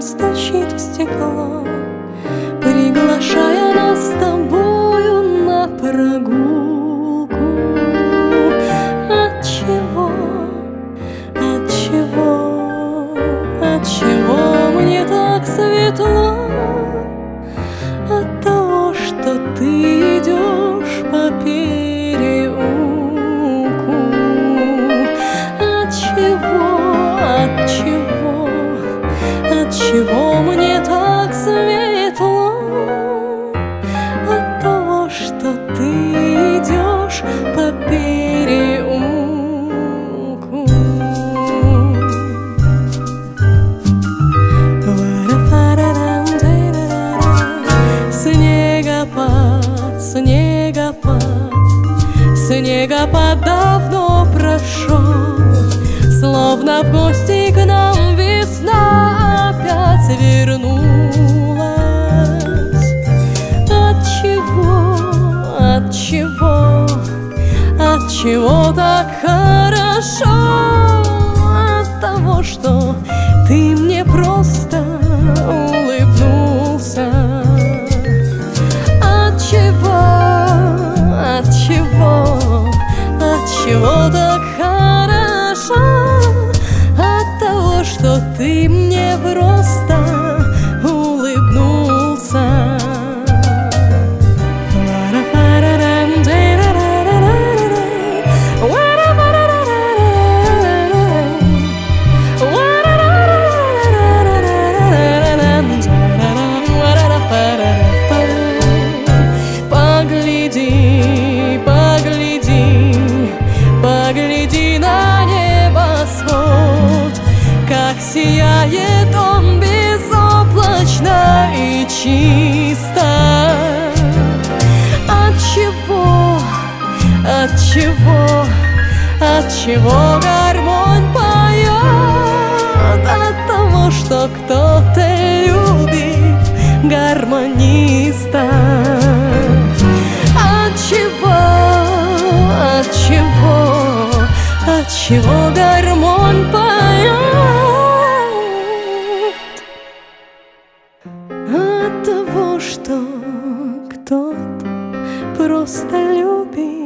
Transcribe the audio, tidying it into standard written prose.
стучит в стекло, приглашая нас с тобою на прогулку. Отчего, отчего, отчего мне так светло? От того, что ты идешь по переулку. Отчего, отчего, отчего мне так светло? От того, что ты идешь по переулку. Снегопад, снегопад, снегопад давно прошел, словно в гости к нам весна опять вернулась. Отчего, отчего, отчего так хорошо? От того, что ты мне просто улыбнулся. Отчего, отчего так хорошо? От того, что ты мне просто улыбнулся. Погляди на небосвод, как сияет он безоблачно и чисто. Отчего, отчего, отчего гармонь поет? От того, что кто-то любит гармониста. Отчего, отчего, отчего гармонь поет? От того, что кто-то просто любит